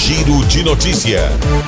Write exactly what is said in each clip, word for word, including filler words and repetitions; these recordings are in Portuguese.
Giro de Notícia.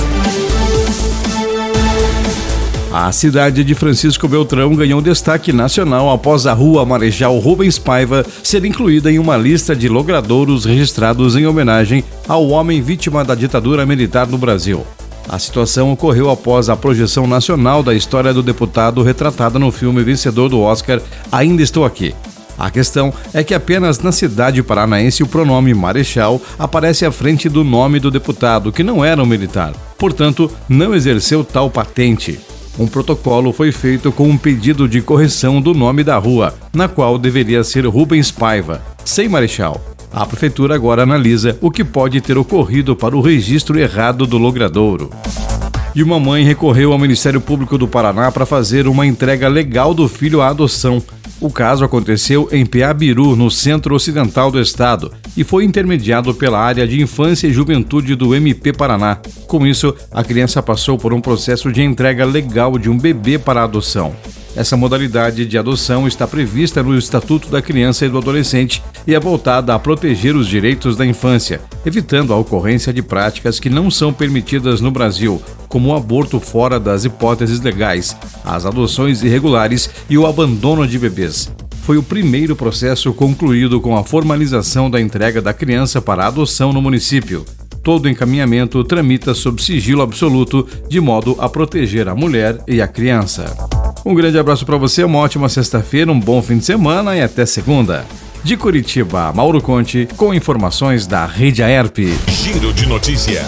A cidade de Francisco Beltrão ganhou destaque nacional após a rua Marechal Rubens Paiva ser incluída em uma lista de logradouros registrados em homenagem ao homem vítima da ditadura militar no Brasil. A situação ocorreu após a projeção nacional da história do deputado retratada no filme vencedor do Oscar Ainda Estou Aqui. A questão é que apenas na cidade paranaense o pronome Marechal aparece à frente do nome do deputado, que não era um militar, portanto, não exerceu tal patente. Um protocolo foi feito com um pedido de correção do nome da rua, na qual deveria ser Rubens Paiva, sem Marechal. A prefeitura agora analisa o que pode ter ocorrido para o registro errado do logradouro. E uma mãe recorreu ao Ministério Público do Paraná para fazer uma entrega legal do filho à adoção. O caso aconteceu em Peabiru, no centro-ocidental do estado, e foi intermediado pela área de infância e juventude do M P Paraná. Com isso, a criança passou por um processo de entrega legal de um bebê para adoção. Essa modalidade de adoção está prevista no Estatuto da Criança e do Adolescente e é voltada a proteger os direitos da infância, evitando a ocorrência de práticas que não são permitidas no Brasil, como o aborto fora das hipóteses legais, as adoções irregulares e o abandono de bebês. Foi o primeiro processo concluído com a formalização da entrega da criança para adoção no município. Todo encaminhamento tramita sob sigilo absoluto, de modo a proteger a mulher e a criança. Um grande abraço para você, uma ótima sexta-feira, um bom fim de semana e até segunda. De Curitiba, Mauro Conte, com informações da Rede Aerp. Giro de Notícia.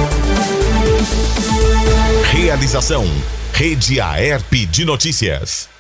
Realização: Rede Aerp de Notícias.